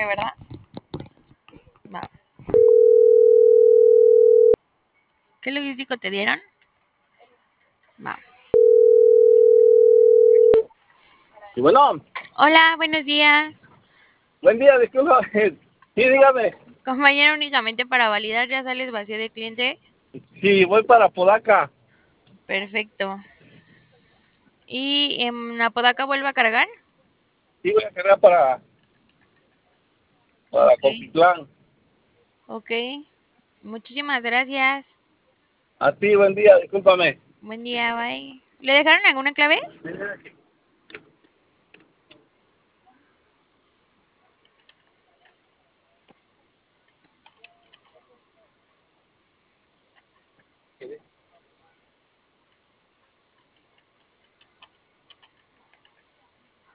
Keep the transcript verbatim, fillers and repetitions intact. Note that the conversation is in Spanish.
mensaje, ¿verdad? Va. ¿Qué logístico te dieron? Va. Y bueno, Hola, buenos días. buen día, disculpa. Sí, dígame. Compañero, únicamente para validar, ya sales vacío de cliente. Sí, voy para Podaca. Perfecto. ¿Y en Apodaca vuelve a cargar? Sí, voy a cargar para, para Ok, Coquitlán. ok. Muchísimas gracias. A ti, buen día, discúlpame. Buen día, bye. ¿Le dejaron alguna clave?